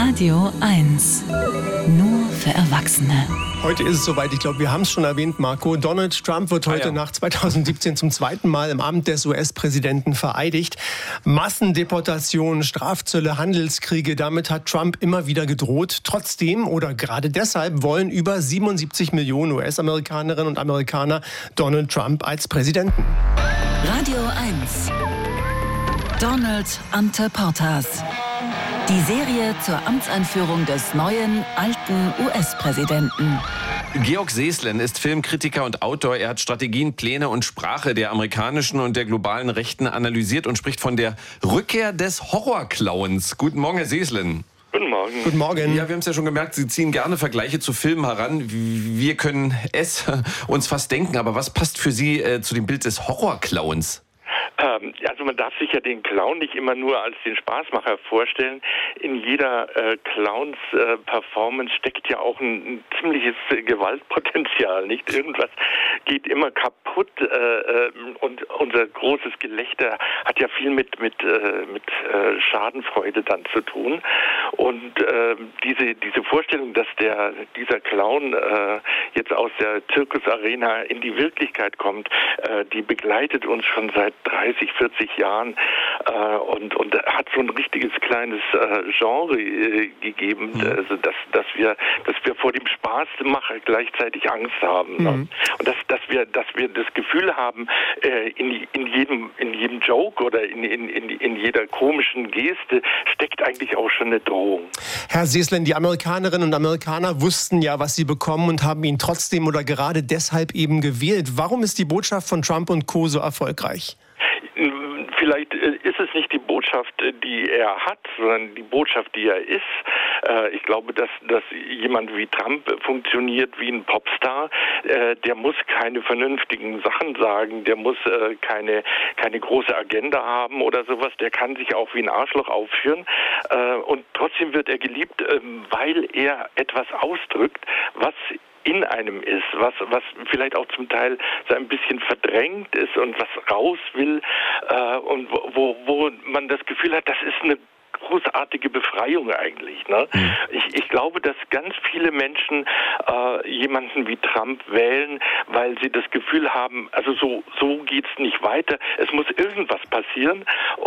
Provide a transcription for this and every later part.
Radio 1. Nur für Erwachsene. Heute ist es soweit, ich glaube, wir haben es schon erwähnt, Marco. Donald Trump wird heute nach 2017 zum zweiten Mal im Amt des US-Präsidenten vereidigt. Massendeportationen, Strafzölle, Handelskriege, damit hat Trump immer wieder gedroht. Trotzdem oder gerade deshalb wollen über 77 Millionen US-Amerikanerinnen und Amerikaner Donald Trump als Präsidenten. Radio 1. Donald Ante Portas. Die Serie zur Amtseinführung des neuen, alten US-Präsidenten. Georg Seeslen ist Filmkritiker und Autor. Er hat Strategien, Pläne und Sprache der amerikanischen und der globalen Rechten analysiert und spricht von der Rückkehr des Horrorclowns. Guten Morgen, Herr Seeslen. Guten Morgen. Guten Morgen. Ja, wir haben es ja schon gemerkt, Sie ziehen gerne Vergleiche zu Filmen heran. Wir können es uns fast denken, aber was passt für Sie zu dem Bild des Horrorclowns? Also man darf sich ja den Clown nicht immer nur als den Spaßmacher vorstellen. In jeder Clowns-Performance steckt ja auch ein ziemliches Gewaltpotenzial. Nicht irgendwas geht immer kaputt und unser großes Gelächter hat ja viel mit Schadenfreude dann zu tun. Und diese Vorstellung, dass dieser Clown jetzt aus der Zirkusarena in die Wirklichkeit kommt, die begleitet uns schon seit 30, 40 Jahren und hat so ein richtiges kleines Genre gegeben, also dass wir vor dem Spaßmacher gleichzeitig Angst haben. Und dass wir das Gefühl haben, in jedem Joke oder in jeder komischen Geste steckt eigentlich auch schon eine Drohung. Herr Seeslen, die Amerikanerinnen und Amerikaner wussten ja, was sie bekommen und haben ihn trotzdem oder gerade deshalb eben gewählt. Warum ist die Botschaft von Trump und Co. so erfolgreich? Vielleicht ist es nicht die Botschaft, die er hat, sondern die Botschaft, die er ist. Ich glaube, dass jemand wie Trump funktioniert wie ein Popstar. Der muss keine vernünftigen Sachen sagen, der muss keine große Agenda haben oder sowas. Der kann sich auch wie ein Arschloch aufführen. Und trotzdem wird er geliebt, weil er etwas ausdrückt, was in einem ist, was vielleicht auch zum Teil so ein bisschen verdrängt ist und was raus will und wo man das Gefühl hat, das ist eine großartige Befreiung eigentlich. Ne? Ich glaube, dass ganz viele Menschen jemanden wie Trump wählen, weil sie das Gefühl haben, also so geht's nicht weiter. Es muss irgendwas passieren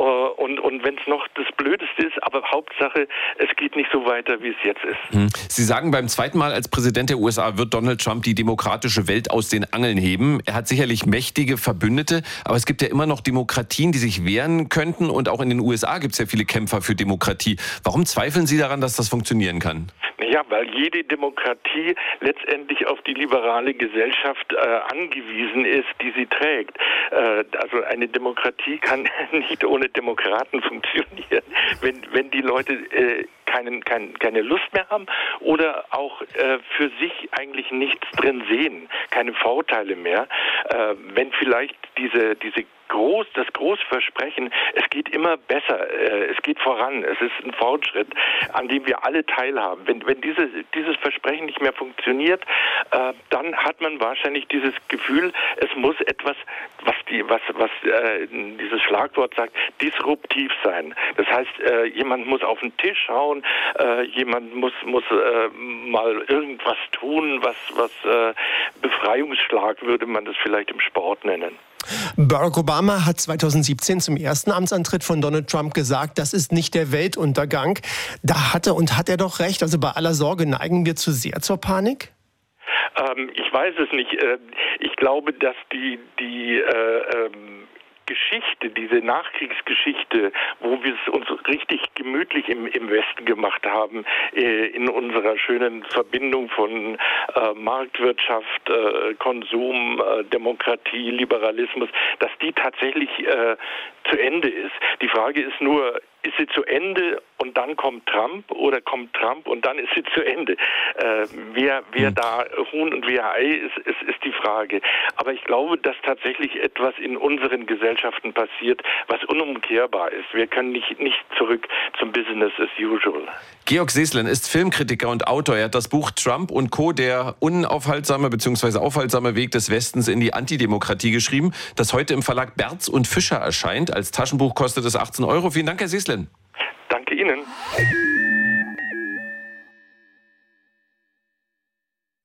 und wenn es noch das Blödeste ist, aber Hauptsache, es geht nicht so weiter, wie es jetzt ist. Sie sagen, beim zweiten Mal als Präsident der USA wird Donald Trump die demokratische Welt aus den Angeln heben. Er hat sicherlich mächtige Verbündete, aber es gibt ja immer noch Demokratien, die sich wehren könnten und auch in den USA gibt es ja viele Kämpfer für Demokratie. Warum zweifeln Sie daran, dass das funktionieren kann? Ja, weil jede Demokratie letztendlich auf die liberale Gesellschaft angewiesen ist, die sie trägt. Also eine Demokratie kann nicht ohne Demokraten funktionieren. Wenn die Leute keine Lust mehr haben oder auch für sich eigentlich nichts drin sehen, keine Vorteile mehr, wenn vielleicht das Großversprechen, es geht immer besser, es geht voran, es ist ein Fortschritt, an dem wir alle teilhaben. Wenn dieses Versprechen nicht mehr funktioniert, dann hat man wahrscheinlich dieses Gefühl, es muss etwas, was dieses Schlagwort sagt, disruptiv sein. Das heißt, jemand muss auf den Tisch hauen, jemand muss mal irgendwas tun, was Befreiungsschlag würde man das vielleicht im Sport nennen. Barack Obama hat 2017 zum ersten Amtsantritt von Donald Trump gesagt, das ist nicht der Weltuntergang. Da hat er doch recht. Also bei aller Sorge neigen wir zu sehr zur Panik? Ich weiß es nicht. Ich glaube, dass die Geschichte, diese Nachkriegsgeschichte, wo wir es uns richtig gemütlich im Westen gemacht haben, in unserer schönen Verbindung von Marktwirtschaft, Konsum, Demokratie, Liberalismus, dass die tatsächlich zu Ende ist. Die Frage ist nur, ist sie zu Ende und dann kommt Trump oder kommt Trump und dann ist sie zu Ende? Wer da Huhn und wer Ei ist die Frage. Aber ich glaube, dass tatsächlich etwas in unseren Gesellschaften passiert, was unumkehrbar ist. Wir können nicht zurück zum Business as usual. Georg Seeslen ist Filmkritiker und Autor. Er hat das Buch Trump und Co., der unaufhaltsame bzw. aufhaltsame Weg des Westens in die Antidemokratie geschrieben, das heute im Verlag Berz und Fischer erscheint. Als Taschenbuch kostet es 18 €. Vielen Dank, Herr Seeslen. Danke Ihnen.